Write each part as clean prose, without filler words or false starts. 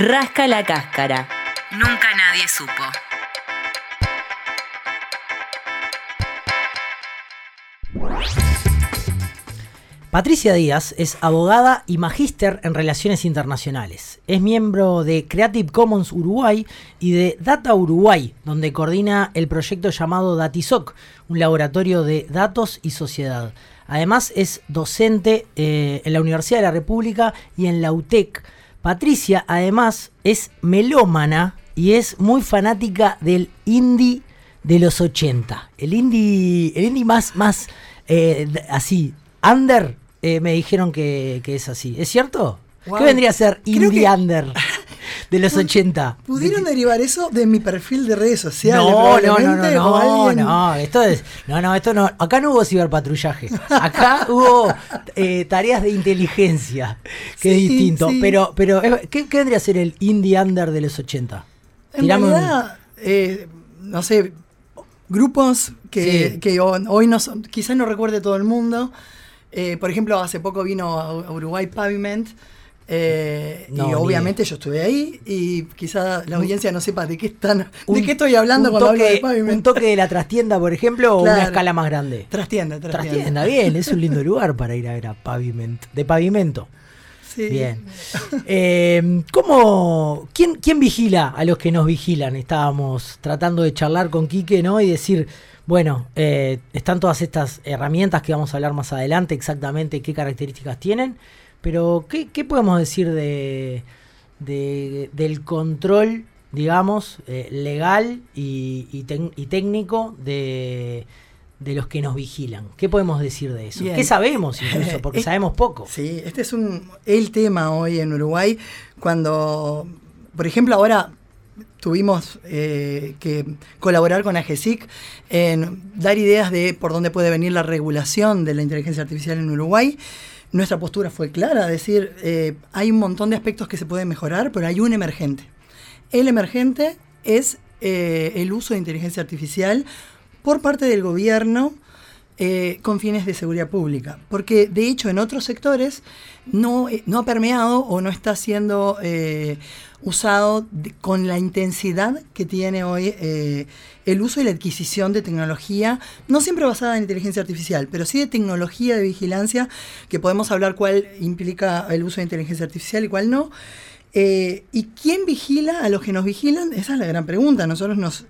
Rasca la cáscara. Nunca nadie supo. Patricia Díaz es abogada y magíster en Relaciones Internacionales. Es miembro de Creative Commons Uruguay y de Data Uruguay, donde coordina el proyecto llamado Datisoc, un laboratorio de datos y sociedad. Además es docente en la Universidad de la República y en la UTEC. Patricia además es melómana y es muy fanática del indie de los 80. El indie más así, under, me dijeron que es así. ¿Es cierto? Wow. ¿Qué vendría a ser indie under de los 80? ¿Pudieron derivar eso de mi perfil de redes sociales? No, esto no. Acá no hubo ciberpatrullaje. Acá hubo tareas de inteligencia, que es distinto. Sí. Pero ¿qué vendría a ser el indie under de los 80? En realidad, no sé, grupos que hoy no son, quizás no recuerde todo el mundo. Por ejemplo, hace poco vino a Uruguay Pavement. Y obviamente yo estuve ahí y quizá la audiencia no sepa de qué estoy hablando cuando hablo de Pavement. ¿Un toque de la trastienda, por ejemplo, o una escala más grande? Trastienda. Bien, es un lindo lugar para ir a ver a Pavement, de pavimento. Sí. Bien. ¿Quién vigila a los que nos vigilan? Estábamos tratando de charlar con Quique, ¿no? Y decir, bueno, están todas estas herramientas que vamos a hablar más adelante, exactamente qué características tienen, pero ¿qué podemos decir del control, digamos, legal y técnico de los que nos vigilan? ¿Qué podemos decir de eso? Bien. ¿Qué sabemos incluso? Porque sabemos poco. Sí, este es el tema hoy en Uruguay, cuando, por ejemplo, ahora tuvimos que colaborar con AGESIC en dar ideas de por dónde puede venir la regulación de la inteligencia artificial en Uruguay. Nuestra postura fue clara, decir, hay un montón de aspectos que se pueden mejorar, pero hay un emergente. El emergente es el uso de inteligencia artificial por parte del gobierno con fines de seguridad pública. Porque, de hecho, en otros sectores no ha permeado o no está siendo usado con la intensidad que tiene hoy el uso y la adquisición de tecnología, no siempre basada en inteligencia artificial, pero sí de tecnología de vigilancia, que podemos hablar cuál implica el uso de inteligencia artificial y cuál no. ¿Y quién vigila a los que nos vigilan? Esa es la gran pregunta. Nosotros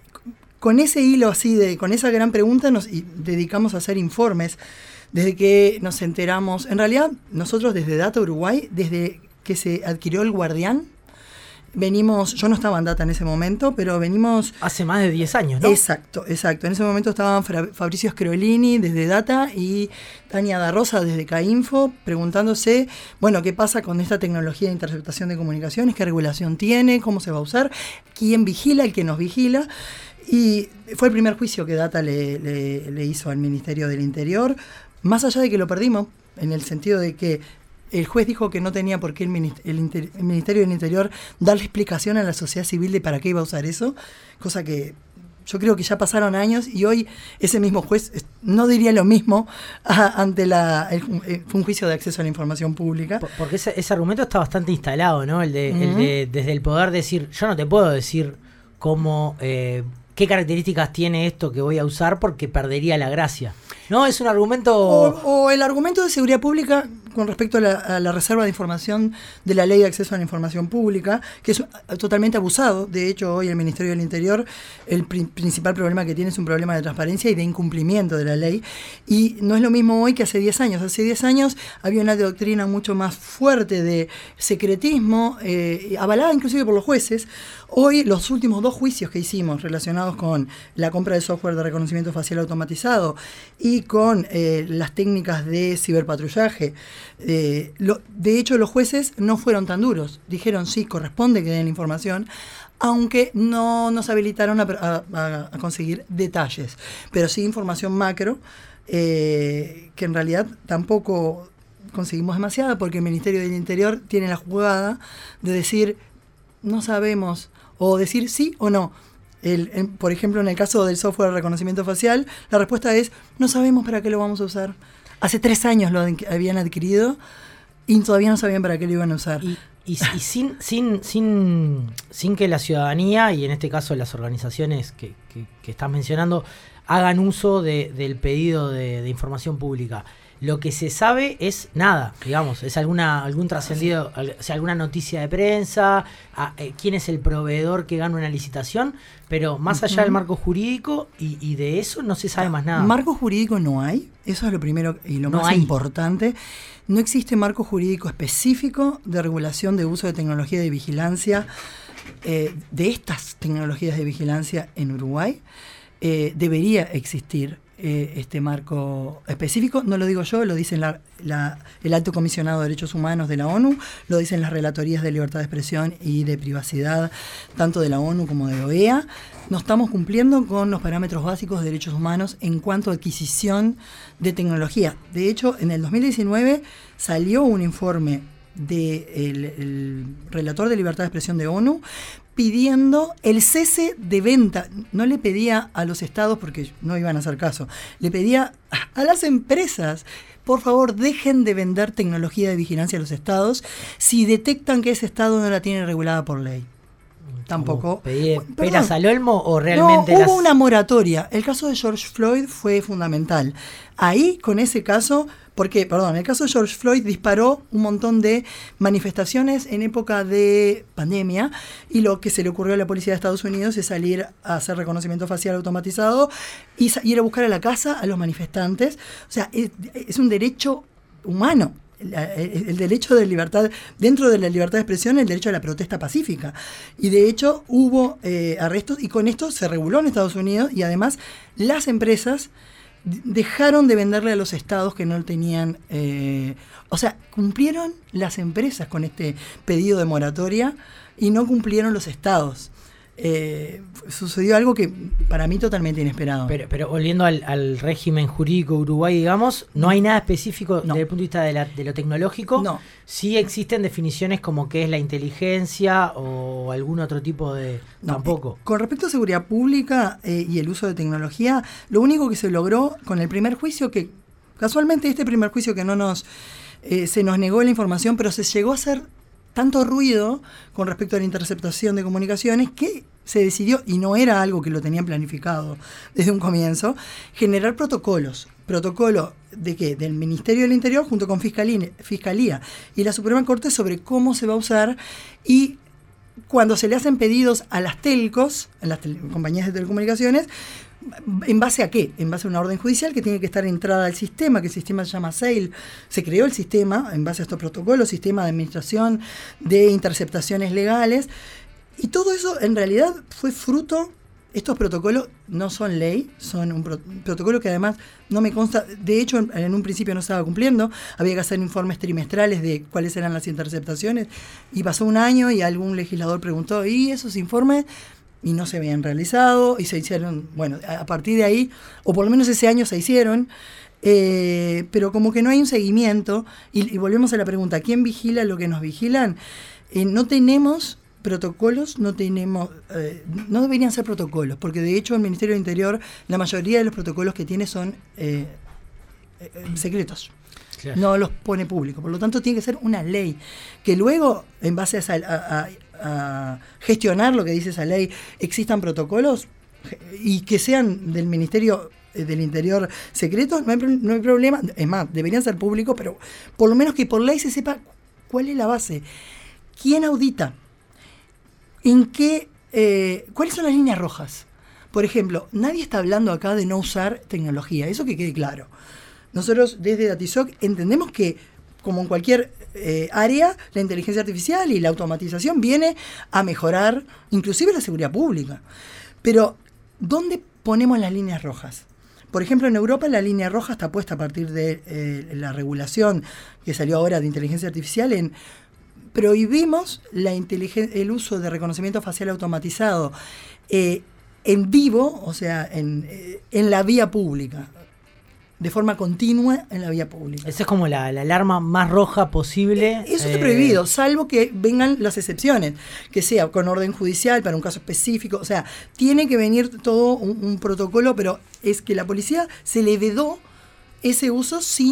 con ese hilo así, con esa gran pregunta nos dedicamos a hacer informes desde que nos enteramos. En realidad, nosotros desde Data Uruguay, desde que se adquirió el Guardián, venimos, yo no estaba en Data en ese momento, pero venimos... Hace más de 10 años, ¿no? Exacto. En ese momento estaban Fabricio Scrolini desde Data y Tania da Rosa desde Cainfo, preguntándose, bueno, ¿qué pasa con esta tecnología de interceptación de comunicaciones? ¿Qué regulación tiene? ¿Cómo se va a usar? ¿Quién vigila? ¿El que nos vigila? Y fue el primer juicio que Data le hizo al Ministerio del Interior, más allá de que lo perdimos, en el sentido de que el juez dijo que no tenía por qué el Ministerio del Interior darle explicación a la sociedad civil de para qué iba a usar eso, cosa que yo creo que ya pasaron años y hoy ese mismo juez no diría lo mismo ante fue un juicio de acceso a la información pública. Porque ese argumento está bastante instalado, ¿no? El de desde el poder decir, yo no te puedo decir cómo... ¿qué características tiene esto que voy a usar? Porque perdería la gracia. ¿No? Es un argumento... O el argumento de seguridad pública con respecto a la reserva de información de la Ley de Acceso a la Información Pública, que es totalmente abusado. De hecho, hoy el Ministerio del Interior, el principal problema que tiene es un problema de transparencia y de incumplimiento de la ley. Y no es lo mismo hoy que hace 10 años. Hace 10 años había una doctrina mucho más fuerte de secretismo, avalada inclusive por los jueces. Hoy, los últimos 2 juicios que hicimos relacionados con la compra de software de reconocimiento facial automatizado y con las técnicas de ciberpatrullaje, de hecho los jueces no fueron tan duros, dijeron sí, corresponde que den información, aunque no nos habilitaron a conseguir detalles, pero sí información macro, que en realidad tampoco conseguimos demasiada, porque el Ministerio del Interior tiene la jugada de decir no sabemos, o decir sí o no. Por ejemplo, en el caso del software de reconocimiento facial, la respuesta es no sabemos para qué lo vamos a usar. Hace 3 años lo habían adquirido y todavía no sabían para qué lo iban a usar. Y sin que la ciudadanía, y en este caso las organizaciones que estás mencionando, hagan uso del pedido de información pública. Lo que se sabe es nada, digamos, es algún trascendido, o sea, alguna noticia de prensa, quién es el proveedor que gana una licitación, pero más allá del marco jurídico y de eso no se sabe más nada. Marco jurídico no hay, eso es lo primero y lo más importante. No existe marco jurídico específico de regulación de uso de tecnología de vigilancia, de estas tecnologías de vigilancia en Uruguay. Debería existir este marco específico, no lo digo yo, lo dice el Alto Comisionado de Derechos Humanos de la ONU, lo dicen las relatorías de libertad de expresión y de privacidad, tanto de la ONU como de OEA. No estamos cumpliendo con los parámetros básicos de derechos humanos en cuanto a adquisición de tecnología. De hecho, en el 2019 salió un informe del relator de libertad de expresión de ONU pidiendo el cese de venta. No le pedía a los estados, porque no iban a hacer caso, le pedía a las empresas: por favor, dejen de vender tecnología de vigilancia a los estados si detectan que ese estado no la tiene regulada por ley. Tampoco. ¿Peras al olmo o realmente? No, hubo una moratoria. El caso de George Floyd fue fundamental. Ahí, con ese caso, el caso de George Floyd disparó un montón de manifestaciones en época de pandemia, y lo que se le ocurrió a la policía de Estados Unidos es salir a hacer reconocimiento facial automatizado y ir a buscar a la casa a los manifestantes. O sea, es un derecho humano. El derecho de libertad, dentro de la libertad de expresión, el derecho a la protesta pacífica. Y de hecho hubo arrestos, y con esto se reguló en Estados Unidos, y además las empresas dejaron de venderle a los estados que no tenían, o sea, cumplieron las empresas con este pedido de moratoria y no cumplieron los estados. Sucedió algo que para mí totalmente inesperado. Pero volviendo al régimen jurídico Uruguay, digamos, no hay nada específico desde el punto de vista de lo tecnológico. No. Sí existen definiciones como qué es la inteligencia o algún otro tipo de... No, tampoco. Con respecto a seguridad pública y el uso de tecnología, lo único que se logró con el primer juicio, que casualmente este primer juicio que se nos negó la información, pero se llegó a hacer tanto ruido con respecto a la interceptación de comunicaciones que se decidió, y no era algo que lo tenían planificado desde un comienzo, generar protocolos. ¿Protocolo de qué? Del Ministerio del Interior junto con Fiscalía y la Suprema Corte sobre cómo se va a usar, y cuando se le hacen pedidos a las telcos, a las compañías de telecomunicaciones, ¿en base a qué? En base a una orden judicial que tiene que estar entrada al sistema, que el sistema se llama SAIL. Se creó el sistema en base a estos protocolos, sistema de administración de interceptaciones legales, y todo eso en realidad fue fruto. Estos protocolos no son ley, son un protocolo que además no me consta, de hecho en un principio no estaba cumpliendo, había que hacer informes trimestrales de cuáles eran las interceptaciones, y pasó un año y algún legislador preguntó, ¿y esos informes? Y no se habían realizado, y se hicieron, bueno, a partir de ahí, o por lo menos ese año se hicieron, pero como que no hay un seguimiento, y volvemos a la pregunta, ¿quién vigila lo que nos vigilan? No tenemos protocolos, no deberían ser protocolos, porque de hecho el Ministerio del Interior, la mayoría de los protocolos que tiene son secretos. Claro. No los pone públicos, por lo tanto tiene que ser una ley, que luego, en base a gestionar lo que dice esa ley, existan protocolos y que sean del Ministerio del Interior secretos, no hay problema. Es más, deberían ser públicos, pero por lo menos que por ley se sepa cuál es la base, quién audita, cuáles son las líneas rojas. Por ejemplo, nadie está hablando acá de no usar tecnología, eso que quede claro. Nosotros desde Datisoc entendemos que, como en cualquier área, la inteligencia artificial y la automatización viene a mejorar inclusive la seguridad pública. Pero, ¿dónde ponemos las líneas rojas? Por ejemplo, en Europa la línea roja está puesta a partir de la regulación que salió ahora de inteligencia artificial en prohibimos el uso de reconocimiento facial automatizado en vivo, o sea, en la vía pública, de forma continua en la vía pública. Esa es como la alarma más roja posible. Eso está prohibido, salvo que vengan las excepciones, que sea con orden judicial para un caso específico. O sea, tiene que venir todo un protocolo, pero es que la policía se le vedó ese uso sin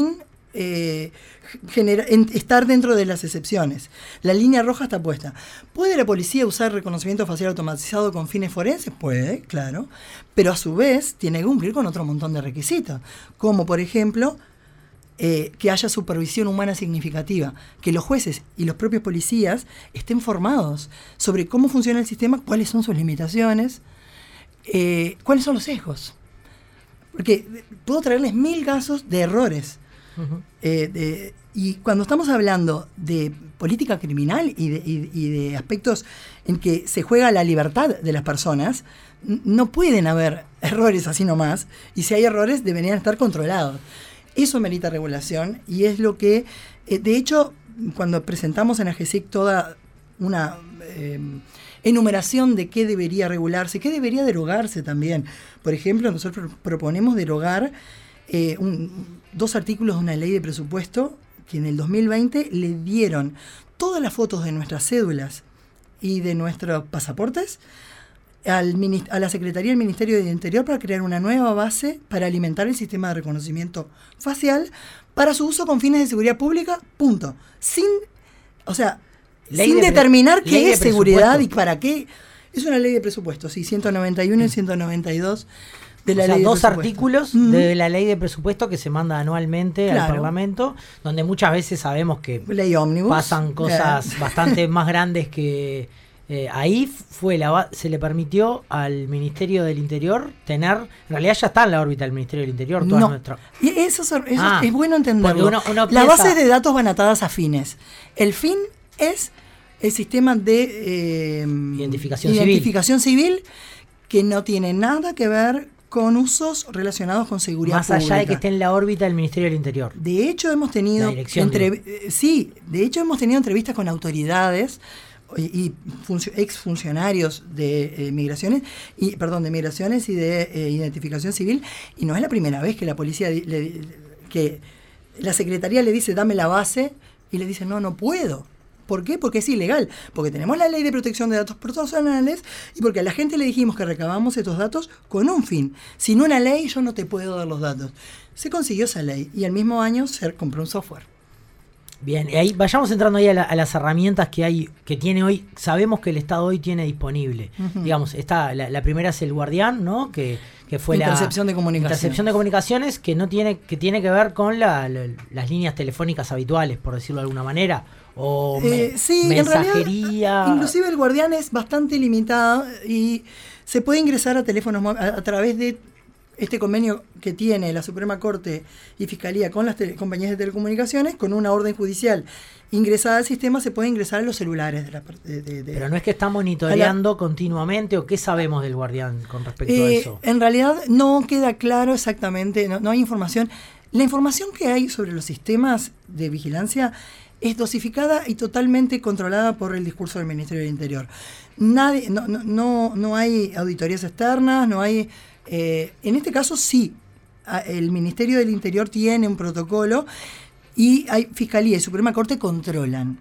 estar dentro de las excepciones. La línea roja está puesta. ¿Puede la policía usar reconocimiento facial automatizado con fines forenses? Puede, claro. Pero a su vez tiene que cumplir con otro montón de requisitos. Como, por ejemplo, que haya supervisión humana significativa. Que los jueces y los propios policías estén formados sobre cómo funciona el sistema, cuáles son sus limitaciones, cuáles son los sesgos. Porque puedo traerles 1000 casos de errores. Uh-huh. Y cuando estamos hablando de política criminal y de aspectos en que se juega la libertad de las personas, no pueden haber errores así nomás, y si hay errores deberían estar controlados. Eso merita regulación, y es lo que, de hecho, cuando presentamos en AGESIC toda una enumeración de qué debería regularse, qué debería derogarse también. Por ejemplo, nosotros proponemos derogar 2 artículos de una ley de presupuesto que en el 2020 le dieron todas las fotos de nuestras cédulas y de nuestros pasaportes a la Secretaría del Ministerio del Interior para crear una nueva base para alimentar el sistema de reconocimiento facial para su uso con fines de seguridad pública, punto. Sin determinar qué es seguridad y para qué. Es una ley de presupuesto, sí, 191 y 192 de la ley de 2 presupuesto. Artículos de la ley de presupuesto que se manda anualmente al Parlamento, donde muchas veces sabemos que ley ómnibus, pasan cosas bastante más grandes que... ahí se le permitió al Ministerio del Interior tener, en realidad ya está en la órbita del Ministerio del Interior, y eso es bueno entenderlo. Las bases de datos van atadas a fines. El fin es el sistema de identificación civil, que no tiene nada que ver con usos relacionados con seguridad más pública. Allá de que esté en la órbita del Ministerio del Interior. De hecho, hemos tenido entrevistas con autoridades y exfuncionarios de migraciones y de identificación civil, y no es la primera vez que la policía que la secretaría le dice dame la base y le dice no puedo. ¿Por qué? Porque es ilegal, porque tenemos la ley de protección de datos personales y porque a la gente le dijimos que recabamos estos datos con un fin. Sin una ley yo no te puedo dar los datos. Se consiguió esa ley y al mismo año se compró un software. Bien, y ahí vayamos entrando ahí a las herramientas que tiene hoy. Sabemos que el Estado hoy tiene disponible. Uh-huh. Digamos, la primera es el Guardián, ¿no? Que fue intercepción de comunicaciones, que tiene que ver con las líneas telefónicas habituales, por decirlo de alguna manera. O sí, mensajería. En realidad, inclusive el Guardián es bastante limitado y se puede ingresar a teléfonos a través de este convenio que tiene la Suprema Corte y Fiscalía con las compañías de telecomunicaciones. Con una orden judicial ingresada al sistema se puede ingresar a los celulares Pero no es que está monitoreando continuamente, o qué sabemos del Guardián con respecto a eso. En realidad no queda claro exactamente, no hay información. La información que hay sobre los sistemas de vigilancia es dosificada y totalmente controlada por el discurso del Ministerio del Interior. No hay auditorías externas, no hay... en este caso sí, el Ministerio del Interior tiene un protocolo y hay Fiscalía y Suprema Corte controlan.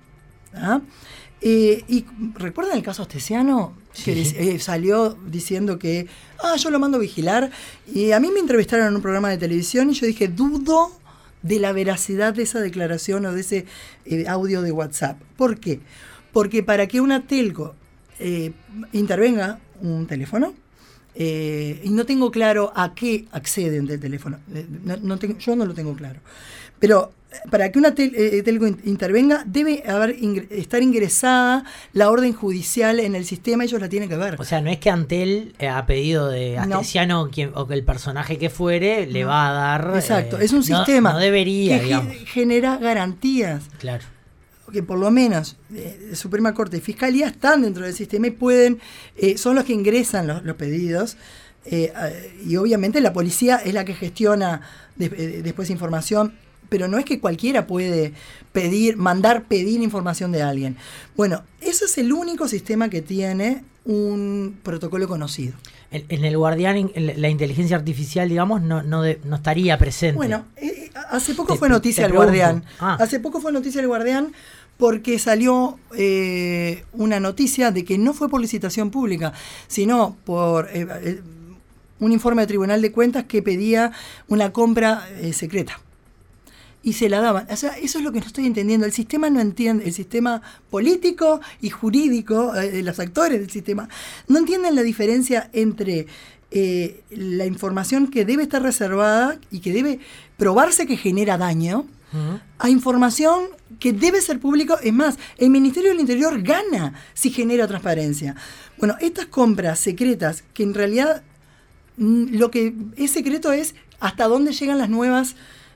Y ¿recuerdan el caso Astesiano? Sí. Que salió diciendo que yo lo mando a vigilar, y a mí me entrevistaron en un programa de televisión y yo dije, dudo de la veracidad de esa declaración o de ese audio de WhatsApp. ¿Por qué? Porque para que una telco intervenga un teléfono, y no tengo claro a qué acceden del teléfono, yo no lo tengo claro, pero para que una telco intervenga debe estar ingresada la orden judicial en el sistema, ellos la tienen que ver. O sea, no es que Antel a pedido de Astesiano o que el personaje que fuere le va a dar... Exacto, es un sistema no debería, que genera garantías. Claro. Que por lo menos Suprema Corte y Fiscalía están dentro del sistema y pueden, son los que ingresan los pedidos, y obviamente la policía es la que gestiona después información, pero no es que cualquiera puede mandar pedir información de alguien. Bueno, eso es el único sistema que tiene un protocolo conocido. En el Guardián, la inteligencia artificial, digamos, no estaría presente. Bueno, hace poco fue noticia el Guardián. Hace poco fue noticia el Guardián porque salió una noticia de que no fue por licitación pública, sino por un informe del Tribunal de Cuentas que pedía una compra secreta. y se la daban. O sea, eso es lo que no estoy entendiendo. El sistema no entiende, el sistema político y jurídico, los actores del sistema, no entienden la diferencia entre la información que debe estar reservada y que debe probarse que genera daño, a información que debe ser público. Es más, el Ministerio del Interior gana si genera transparencia. Bueno, estas compras secretas, que en realidad lo que es secreto es hasta dónde llegan las nuevas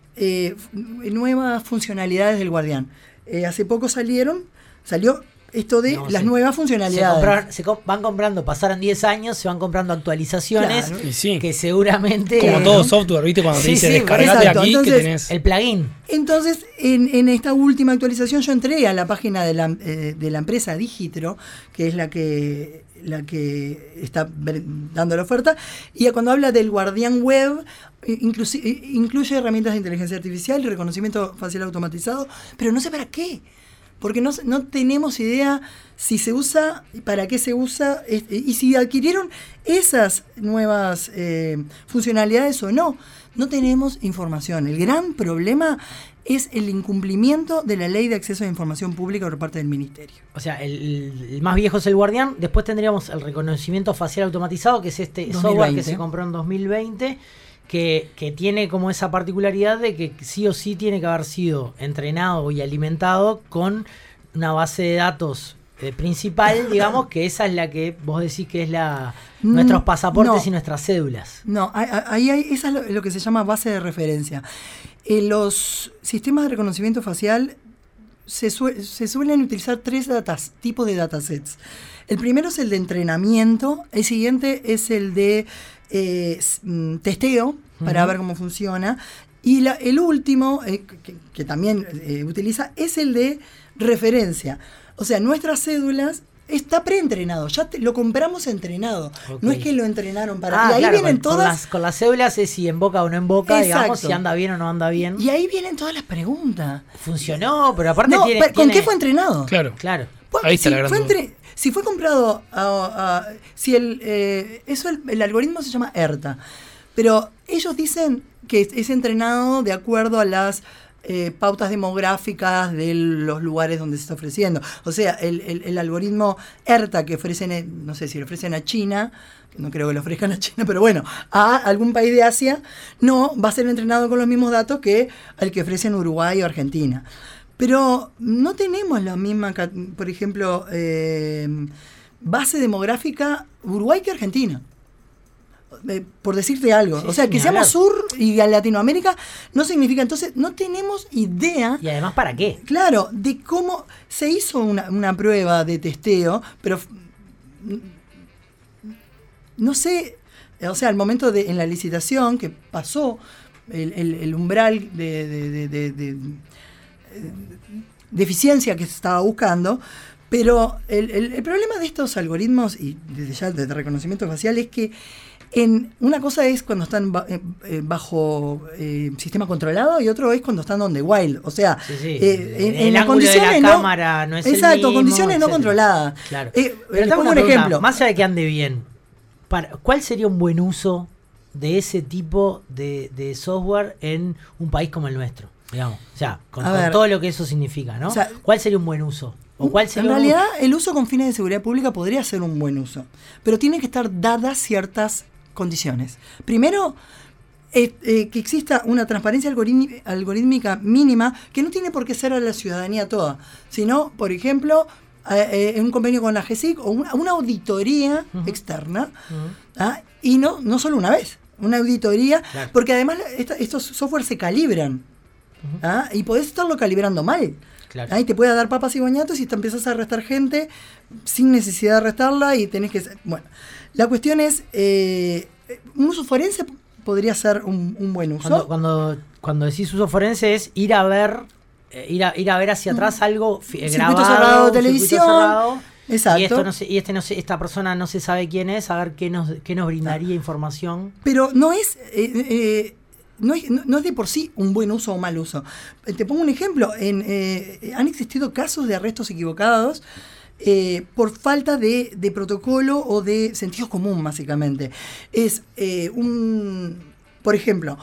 funcionalidades del Guardián. Hace poco salió esto de las nuevas funcionalidades. Van comprando, pasaron 10 años, se van comprando actualizaciones, Claro. Y sí. que seguramente... Como todo software, ¿viste? Cuando te dice descargate exacto. aquí, Entonces, que tenés. El plugin. Entonces, en esta última actualización yo entré a la página de la empresa Digitro, que es la que está dando la oferta, y cuando habla del Guardián Web, incluye herramientas de inteligencia artificial y reconocimiento facial automatizado, pero no sé para qué. Porque no tenemos idea si se usa, para qué se usa, y si adquirieron esas nuevas funcionalidades o no. No tenemos información. El gran problema es el incumplimiento de la Ley de Acceso a Información Pública por parte del Ministerio. O sea, el más viejo es el Guardián. Después tendríamos el reconocimiento facial automatizado, que es este 2020. software que se compró en 2020, que tiene como esa particularidad de que sí o sí tiene que haber sido entrenado y alimentado con una base de datos principal, digamos, que esa es la que vos decís que es nuestros pasaportes y nuestras cédulas. No, esa es lo que se llama base de referencia. Los sistemas de reconocimiento facial se suelen utilizar 3 tipos de datasets. El primero es el de entrenamiento, el siguiente es el de testeo para ver cómo funciona, y el último, que también utiliza, es el de referencia. O sea, nuestras cédulas está preentrenado, ya lo compramos entrenado. Okay. No es que lo entrenaron para... y ahí claro, vienen todas... Con las cédulas es si emboca o no emboca, Exacto. digamos, si anda bien o no anda bien. Y ahí vienen todas las preguntas. Funcionó, pero aparte ¿con qué fue entrenado? Claro. Ahí está la gran duda. Si fue comprado, el algoritmo se llama ERTA, pero ellos dicen que es entrenado de acuerdo a las pautas demográficas de los lugares donde se está ofreciendo. O sea, el algoritmo ERTA que ofrecen, no sé si lo ofrecen a China, no creo que lo ofrezcan a China, pero bueno, a algún país de Asia, no va a ser entrenado con los mismos datos que el que ofrecen Uruguay o Argentina. Pero no tenemos la misma, por ejemplo, base demográfica Uruguay que Argentina. Por decirte algo. Sí, o sea, que seamos sur y a Latinoamérica no significa. Entonces, no tenemos idea. Y además, ¿para qué? Claro, de cómo se hizo una prueba de testeo, pero no sé. O sea, al momento en la licitación que pasó el umbral de eficiencia que se estaba buscando, pero el problema de estos algoritmos, y desde ya de reconocimiento facial, es que una cosa es cuando están bajo sistema controlado y otro es cuando están on the wild. O sea, en las condiciones de la cámara no es exacto, el mismo, condiciones no controladas. Claro. Les pongo un ejemplo. Más allá de que ande bien, ¿cuál sería un buen uso de ese tipo de software en un país como el nuestro? Digamos, o sea, con todo lo que eso significa, ¿no? O sea, ¿cuál sería un buen uso? ¿O cuál sería en realidad, el uso con fines de seguridad pública podría ser un buen uso, pero tiene que estar dadas ciertas condiciones. Primero, que exista una transparencia algorítmica mínima que no tiene por qué ser a la ciudadanía toda, sino, por ejemplo, en un convenio con la GESIC o una auditoría externa, y no solo una vez, una auditoría, porque además estos software se calibran. Y podés estarlo calibrando mal. Claro. Y te puede dar papas y boñatos y te empiezas a arrestar gente sin necesidad de arrestarla y tenés que... Bueno, la cuestión es, un uso forense podría ser un buen uso. Cuando decís uso forense es ir a ver hacia atrás algo grabado, cerrado de televisión. Cerrado, exacto. Esta persona no se sabe quién es, a ver qué nos brindaría información. Pero no es... No es de por sí un buen uso o mal uso. Te pongo un ejemplo. Han existido casos de arrestos equivocados por falta de protocolo o de sentido común, básicamente. Por ejemplo,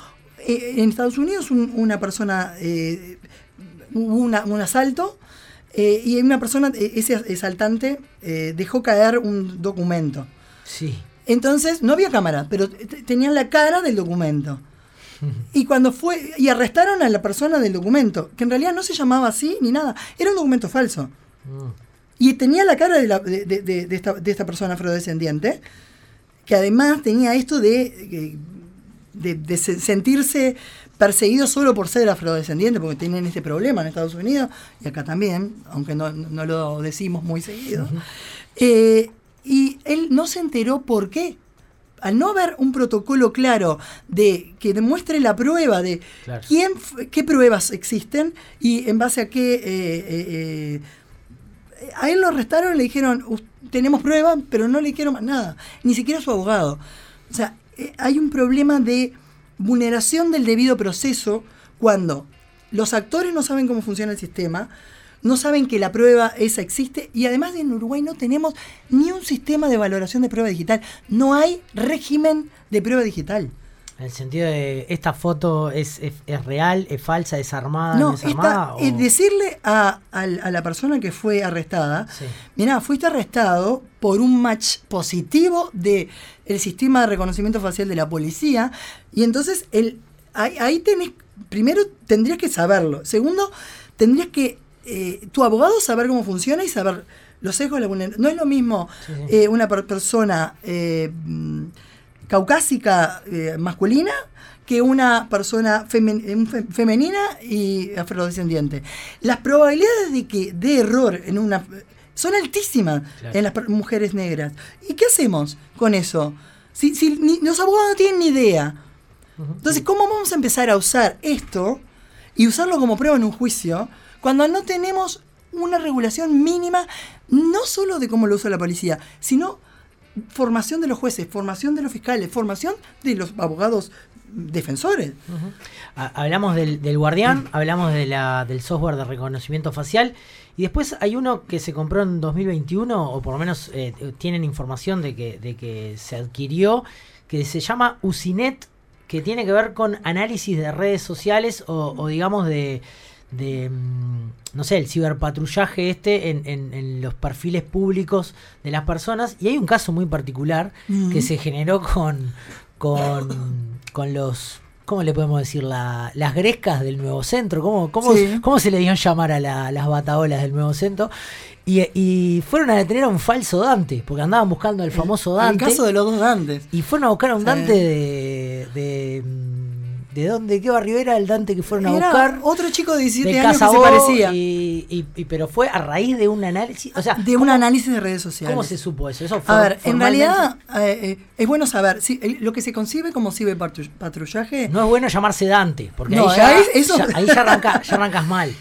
en Estados Unidos una persona, hubo un asalto y una persona, ese asaltante, dejó caer un documento. Sí. Entonces, no había cámara, pero tenían la cara del documento. Y cuando y arrestaron a la persona del documento, que en realidad no se llamaba así ni nada, era un documento falso. Y tenía la cara de esta persona afrodescendiente, que además tenía esto de sentirse perseguido solo por ser afrodescendiente, porque tienen este problema en Estados Unidos, y acá también, aunque no lo decimos muy seguido. Y él no se enteró por qué. Al no haber un protocolo claro que demuestre la prueba de claro. Qué pruebas existen y en base a qué... a él lo arrestaron y le dijeron, tenemos pruebas, pero no le dijeron más nada, ni siquiera su abogado. O sea, hay un problema de vulneración del debido proceso cuando los actores no saben cómo funciona el sistema, no saben que la prueba esa existe, y además en Uruguay no tenemos ni un sistema de valoración de prueba digital. No hay régimen de prueba digital. En el sentido de, ¿esta foto es real, es falsa, es armada, no es armada? Es decirle a la persona que fue arrestada, sí. Mirá, fuiste arrestado por un match positivo del sistema de reconocimiento facial de la policía, y entonces ahí primero tendrías que saberlo. Segundo, tendrías que tu abogado saber cómo funciona y saber los sesgos de la vulneración. No es lo mismo sí. Una persona caucásica masculina que una persona femenina y afrodescendiente. Las probabilidades de error son altísimas claro. En las mujeres negras. ¿Y qué hacemos con eso? Si los abogados no tienen ni idea. Entonces, ¿cómo vamos a empezar a usar esto y usarlo como prueba en un juicio cuando no tenemos una regulación mínima, no solo de cómo lo usa la policía, sino formación de los jueces, formación de los fiscales, formación de los abogados defensores? Hablamos del Guardián, hablamos del software de reconocimiento facial, y después hay uno que se compró en 2021, o por lo menos tienen información de que se adquirió, que se llama Usinet, que tiene que ver con análisis de redes sociales o digamos de no sé, el ciberpatrullaje en los perfiles públicos de las personas. Y hay un caso muy particular que se generó con los, ¿cómo le podemos decir? Las grescas del Nuevo Centro. ¿Cómo se le dio a llamar a las bataolas del Nuevo Centro? Y fueron a detener a un falso Dante, porque andaban buscando al famoso Dante. El caso de los dos Dantes. Y fueron a buscar a un Dante ¿de dónde? ¿Qué barrio era el Dante que fueron a buscar? Otro chico de 17 de años Casabó, que se parecía. Pero fue a raíz de un análisis. O sea, de un análisis de redes sociales. ¿Cómo se supo eso? A ver, en realidad es bueno saber lo que se concibe como ciberpatrullaje. No es bueno llamarse Dante, porque no, ahí ya arrancas mal.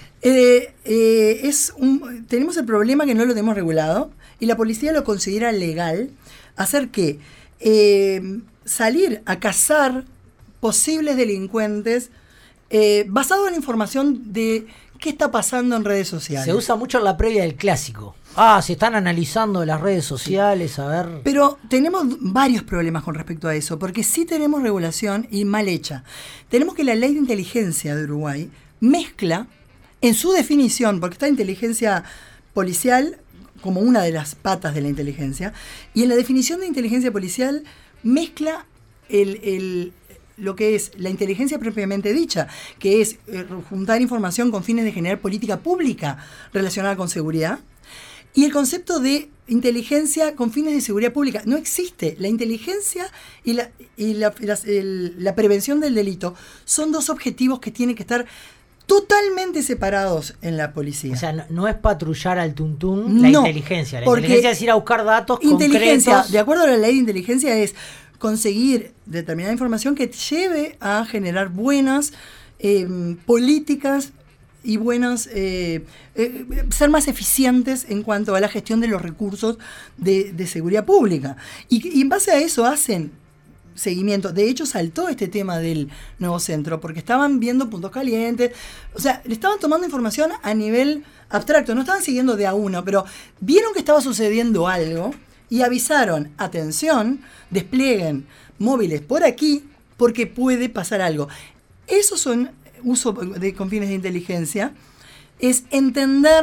Tenemos el problema que no lo tenemos regulado y la policía lo considera legal hacer que salir a cazar posibles delincuentes basado en información de qué está pasando en redes sociales. Se usa mucho en la previa del clásico. Se están analizando las redes sociales, a ver. Pero tenemos varios problemas con respecto a eso, porque sí tenemos regulación y mal hecha. Tenemos que la ley de inteligencia de Uruguay mezcla en su definición, porque está inteligencia policial como una de las patas de la inteligencia, y en la definición de inteligencia policial mezcla lo que es la inteligencia propiamente dicha, que es juntar información con fines de generar política pública relacionada con seguridad, y el concepto de inteligencia con fines de seguridad pública. No existe. La inteligencia y la prevención del delito son dos objetivos que tienen que estar totalmente separados en la policía. O sea, no es patrullar al tuntún la inteligencia. La inteligencia es ir a buscar datos concretos. De acuerdo a la ley de inteligencia, es conseguir determinada información que te lleve a generar buenas políticas y buenas ser más eficientes en cuanto a la gestión de los recursos de seguridad pública. Y en base a eso hacen seguimiento. De hecho, saltó este tema del Nuevo Centro porque estaban viendo puntos calientes. O sea, le estaban tomando información a nivel abstracto. No estaban siguiendo de a uno, pero vieron que estaba sucediendo algo y avisaron, atención, desplieguen móviles por aquí porque puede pasar algo. Esos son uso con fines de inteligencia, es entender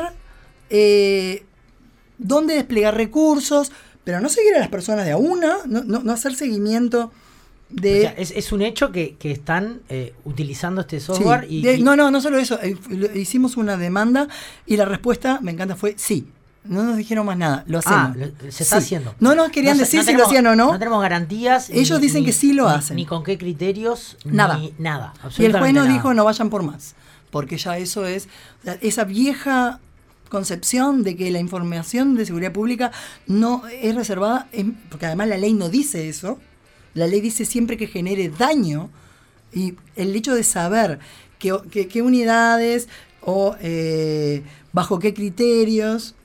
dónde desplegar recursos, pero no seguir a las personas de a una, no hacer seguimiento de... O sea, es un hecho que están utilizando este software. Sí, no solo eso, hicimos una demanda y la respuesta, me encanta, fue sí. No nos dijeron más nada, lo hacemos. Se está haciendo. No nos querían decir si lo hacían o no. No tenemos garantías. Ellos dicen que sí lo hacen. Ni con qué criterios, nada. Ni nada. Y el juez nos nada. dijo no vayan por más, porque ya eso es, esa vieja concepción de que la información de seguridad pública no es reservada, porque además la ley no dice eso. La ley dice siempre que genere daño, y el hecho de saber qué unidades o bajo qué criterios...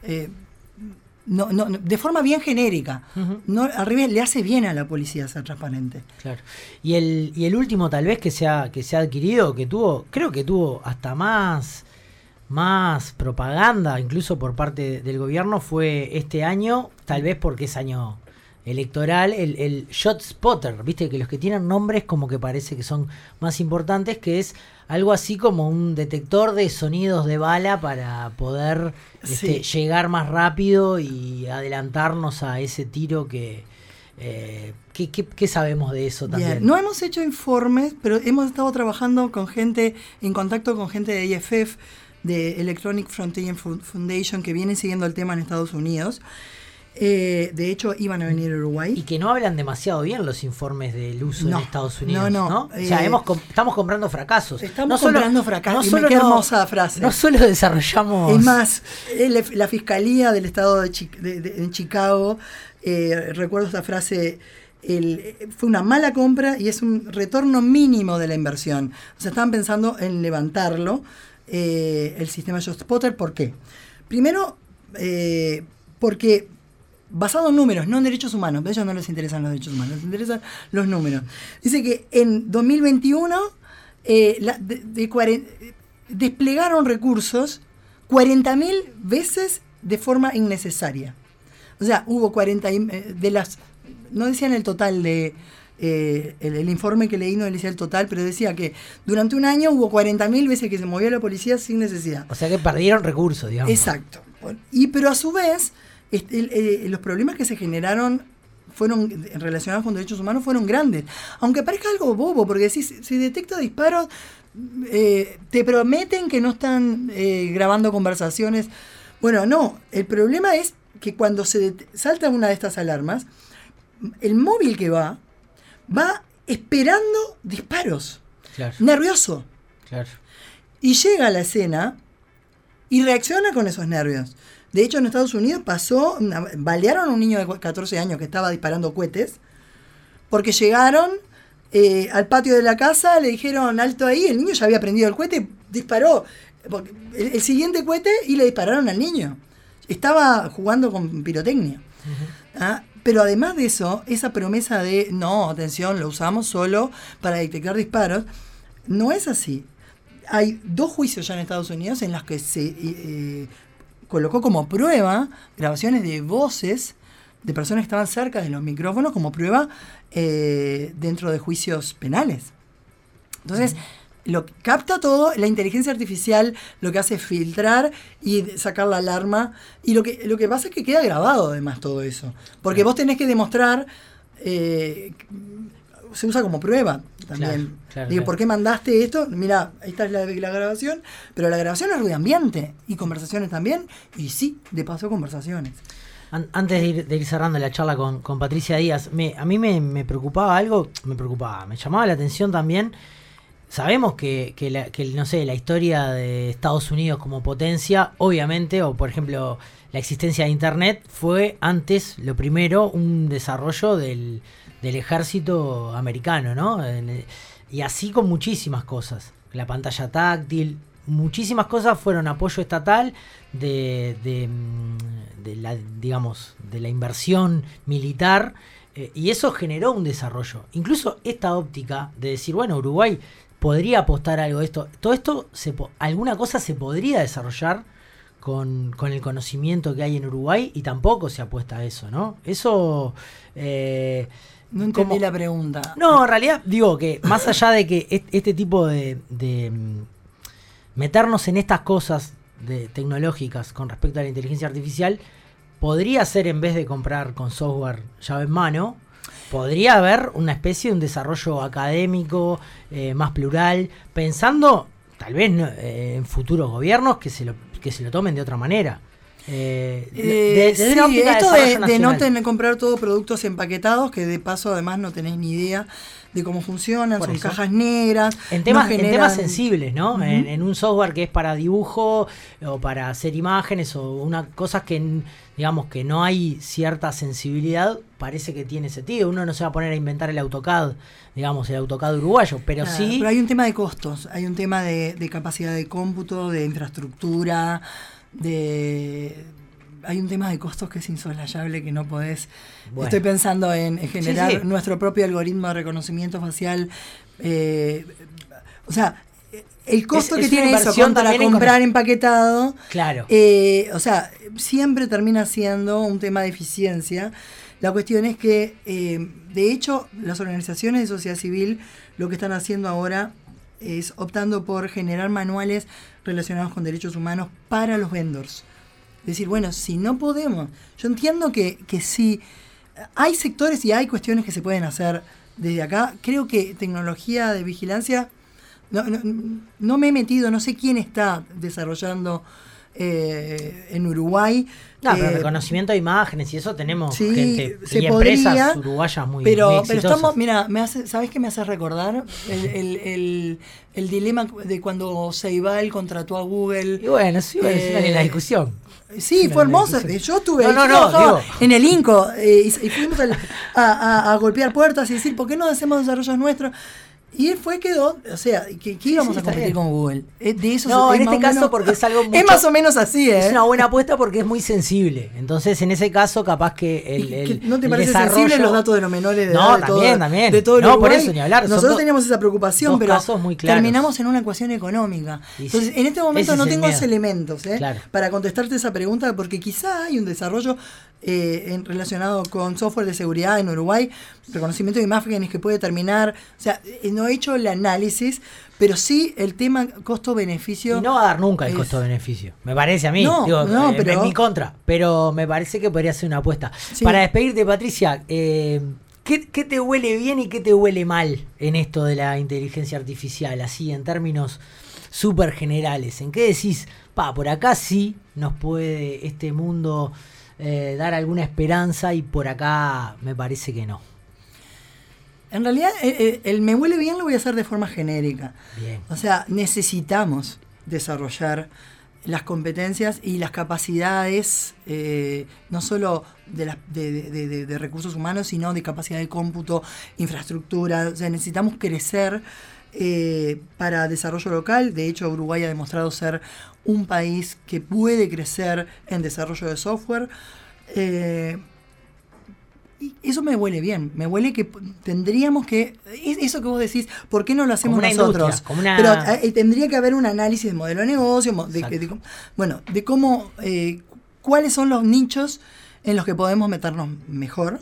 de forma bien genérica. Uh-huh. Al revés, le hace bien a la policía ser transparente. Claro. Y el último tal vez que se ha adquirido, creo que tuvo hasta más propaganda, incluso por parte del gobierno, fue este año, tal vez porque es año electoral, el ShotSpotter, viste que los que tienen nombres como que parece que son más importantes, que es algo así como un detector de sonidos de bala para poder llegar más rápido y adelantarnos a ese tiro que... ¿Qué sabemos de eso también? Bien. No hemos hecho informes, pero hemos estado trabajando en contacto con gente de EFF, de Electronic Frontier Foundation, que vienen siguiendo el tema en Estados Unidos. De hecho, iban a venir a Uruguay. Y que no hablan demasiado bien los informes del uso en Estados Unidos. No. O sea, estamos comprando fracasos. Estamos comprando fracasos. Qué hermosa frase. No solo desarrollamos... Es más, la Fiscalía del Estado en Chicago, recuerdo esta frase... fue una mala compra y es un retorno mínimo de la inversión. O sea, estaban pensando en levantarlo, el sistema ShotSpotter. ¿Por qué? Primero, porque basado en números, no en derechos humanos. A ellos no les interesan los derechos humanos, les interesan los números. Dice que en 2021 desplegaron recursos 40.000 veces de forma innecesaria. O sea, hubo 40 de las... No decían el total de... el informe que leí no decía el total, pero decía que durante un año hubo 40.000 veces que se movió la policía sin necesidad. O sea que perdieron recursos, digamos. Exacto. Pero a su vez, los problemas que se generaron relacionados con derechos humanos fueron grandes. Aunque parezca algo bobo, porque si detecta disparos, te prometen que no están grabando conversaciones. Bueno, no. El problema es que cuando se salta una de estas alarmas, el móvil que va esperando disparos. Claro. Nervioso. Claro. Y llega a la escena y reacciona con esos nervios. De hecho, en Estados Unidos balearon a un niño de 14 años que estaba disparando cohetes, porque llegaron al patio de la casa, le dijeron alto ahí, el niño ya había prendido el cohete, disparó el siguiente cohete y le dispararon al niño. Estaba jugando con pirotecnia. Uh-huh. Pero además de eso, esa promesa de, no, atención, lo usamos solo para detectar disparos, no es así. Hay 2 juicios ya en Estados Unidos en los que se colocó como prueba grabaciones de voces de personas que estaban cerca de los micrófonos como prueba dentro de juicios penales. Entonces, lo capta todo, la inteligencia artificial lo que hace es filtrar y sacar la alarma, y lo que pasa es que queda grabado además todo eso, porque vos tenés que demostrar, se usa como prueba también. Digo, ¿por qué mandaste esto? Mira, esta es la grabación, pero la grabación es ruido ambiente y conversaciones también, y sí, de paso conversaciones. Antes de ir cerrando la charla con Patricia Díaz, a mí me preocupaba algo, me llamaba la atención también. Sabemos que no sé, la historia de Estados Unidos como potencia, obviamente, o por ejemplo la existencia de Internet, fue antes, lo primero, un desarrollo del ejército americano, ¿no? Y así con muchísimas cosas. La pantalla táctil, muchísimas cosas fueron apoyo estatal de la inversión militar, y eso generó un desarrollo. Incluso esta óptica de decir, bueno, Uruguay podría apostar algo de esto. Todo esto, alguna cosa se podría desarrollar con el conocimiento que hay en Uruguay y tampoco se apuesta a eso, ¿no? Eso... no entendí la pregunta. No, en realidad digo que más allá de que este tipo de meternos en estas cosas tecnológicas con respecto a la inteligencia artificial, podría ser, en vez de comprar con software llave en mano, podría haber una especie de un desarrollo académico más plural, pensando tal vez en futuros gobiernos que se lo tomen de otra manera. Desde una óptica de no comprar todos productos empaquetados, que de paso además no tenés ni idea de cómo funcionan, son cajas negras. En temas sensibles, ¿no? Uh-huh. En un software que es para dibujo o para hacer imágenes o cosas que, digamos, que no hay cierta sensibilidad, parece que tiene sentido. Uno no se va a poner a inventar el AutoCAD, digamos, el AutoCAD uruguayo, pero sí... Pero hay un tema de costos, hay un tema de capacidad de cómputo, de infraestructura, hay un tema de costos que es insoslayable, que no podés. Bueno. Estoy pensando en generar nuestro propio algoritmo de reconocimiento facial. O sea, el costo que tiene eso para comprar empaquetado, claro. O sea, siempre termina siendo un tema de eficiencia. La cuestión es que, de hecho, las organizaciones de sociedad civil lo que están haciendo ahora es optando por generar manuales relacionados con derechos humanos para los vendors. Decir, bueno, si no podemos, yo entiendo que sí, hay sectores y hay cuestiones que se pueden hacer desde acá. Creo que tecnología de vigilancia, no me he metido, no sé quién está desarrollando en Uruguay. No, pero reconocimiento de imágenes y eso tenemos gente y empresas uruguayas muy exitosas. Pero estamos, mira, ¿sabes qué me hace recordar? El dilema de cuando Ceibal contrató a Google. Y bueno, sí, es la discusión. Sí, fue hermosa. Yo estuve en el INCO y fuimos a golpear puertas y decir, ¿por qué no hacemos desarrollos nuestros? Y él quedó, o sea, que íbamos a competir con Google. De eso no, en este caso porque es algo mucho, es más o menos así, Es una buena apuesta porque es muy sensible. Entonces, en ese caso, capaz que ¿no te parece sensible los datos de los menores de edad? También. De todo el Uruguay? Por eso ni hablar. Nosotros teníamos esa preocupación, pero muy terminamos en una ecuación económica. Entonces, en este momento no tengo los elementos para contestarte esa pregunta, porque quizá hay un desarrollo relacionado con software de seguridad en Uruguay, reconocimiento de imágenes que puede terminar, o sea, no he hecho el análisis, pero sí el tema costo-beneficio. Y no va a dar nunca el costo-beneficio, me parece a mí, pero en mi contra, pero me parece que podría ser una apuesta. Sí. Para despedirte, Patricia, ¿qué te huele bien y qué te huele mal en esto de la inteligencia artificial, así en términos súper generales? ¿En qué decís, por acá sí nos puede este mundo dar alguna esperanza y por acá me parece que no? En realidad, el me huele bien lo voy a hacer de forma genérica. Bien. O sea, necesitamos desarrollar las competencias y las capacidades, no solo de recursos humanos, sino de capacidad de cómputo, infraestructura. O sea, necesitamos crecer para desarrollo local. De hecho, Uruguay ha demostrado ser un país que puede crecer en desarrollo de software. Y eso me huele bien, me huele que tendríamos que, eso que vos decís, ¿por qué no lo hacemos nosotros? Pero tendría que haber un análisis de modelo de negocio, de cómo, cuáles son los nichos en los que podemos meternos mejor.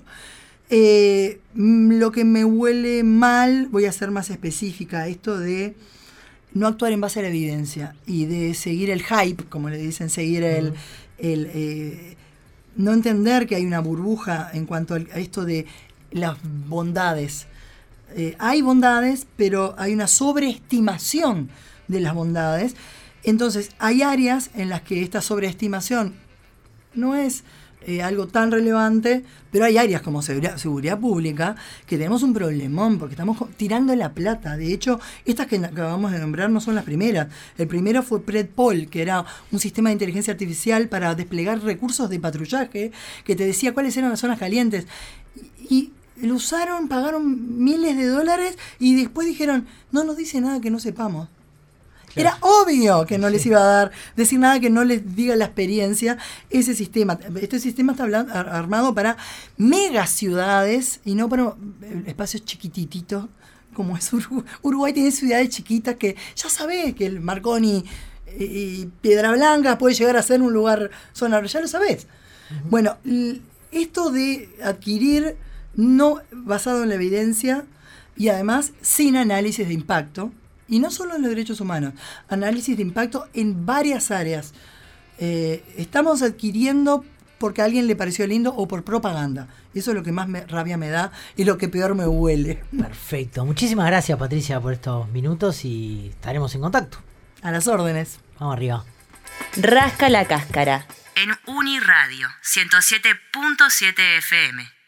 Lo que me huele mal, voy a ser más específica, esto de no actuar en base a la evidencia y de seguir el hype, como le dicen, seguir no entender que hay una burbuja en cuanto a esto de las bondades. Hay bondades, pero hay una sobreestimación de las bondades. Entonces, hay áreas en las que esta sobreestimación no es algo tan relevante, pero hay áreas como seguridad pública que tenemos un problemón porque estamos tirando la plata. De hecho, estas que acabamos de nombrar no son las primeras. El primero fue PredPol, que era un sistema de inteligencia artificial para desplegar recursos de patrullaje que te decía cuáles eran las zonas calientes. Y lo usaron, pagaron miles de dólares y después dijeron, no nos dice nada que no sepamos. Claro. Era obvio que no les iba a decir nada que no les diga la experiencia. Ese sistema, este sistema está armado para megaciudades y no para espacios chiquititos como es Uruguay. Uruguay tiene ciudades chiquitas que ya sabés que el Marconi y Piedra Blanca puede llegar a ser un lugar zona, ya lo sabés. Bueno, esto de adquirir no basado en la evidencia y además sin análisis de impacto, y no solo en los derechos humanos, análisis de impacto en varias áreas. Estamos adquiriendo porque a alguien le pareció lindo o por propaganda. Eso es lo que más rabia me da y lo que peor me huele. Perfecto. Muchísimas gracias, Patricia, por estos minutos y estaremos en contacto. A las órdenes. Vamos arriba. Rasca la cáscara. En Uniradio 107.7 FM.